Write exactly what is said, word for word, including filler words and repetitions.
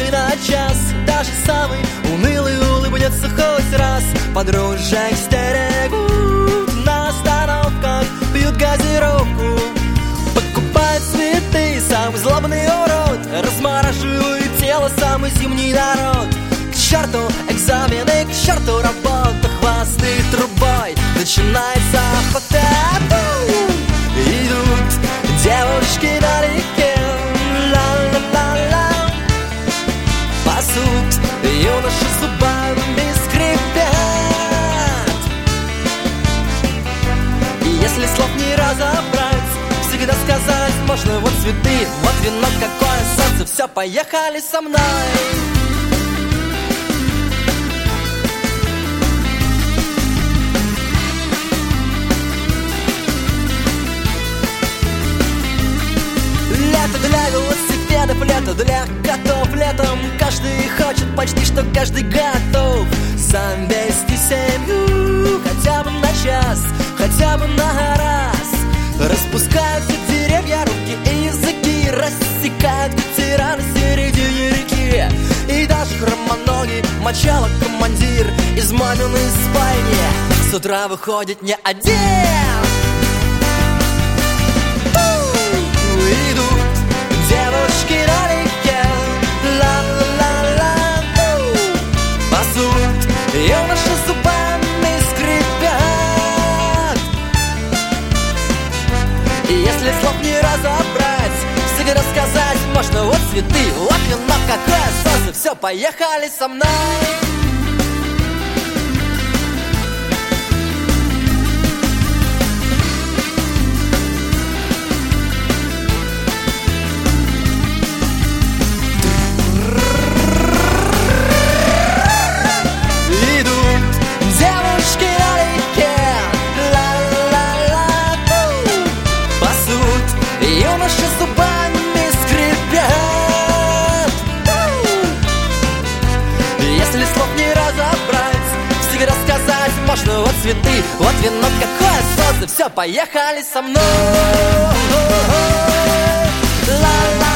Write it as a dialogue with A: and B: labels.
A: лишний на час. Даже самый унылый улыбнется хоть раз. Подружек стерегут на остановках, пьют газировку, покупают цветы. Самый злобный урод размораживает тело, самый зимний народ. К черту экзамены, к черту работа, хвосты трубой, начинается охота. Идут девушки на реке, ла-ла-ла-ла, пасут юноши зубами скрипят. И если слов не разобрать, всегда сказать можно: вот цветы, вот вино, какое солнце, все, поехали со мной. Лето для велосипедов, лето для котов. Летом каждый хочет почти, что каждый готов завести семью хотя бы на час, хотя бы на раз. Распускаются деревья, руки и языки, рассекают ветера на середине реки. И даже хромоногий мочало командир из маминой спальни с утра выходит не один. Идут девушки на реке, ла-ла-ла-ла, пасут юноши зубами скрипят. И если слов не разобрать, всегда сказать можно: вот цветы, вот вино, какое солнце, все, поехали со мной. Можно вот цветы, вот вино, какое солнце, все, поехали со мной. Ла-ла.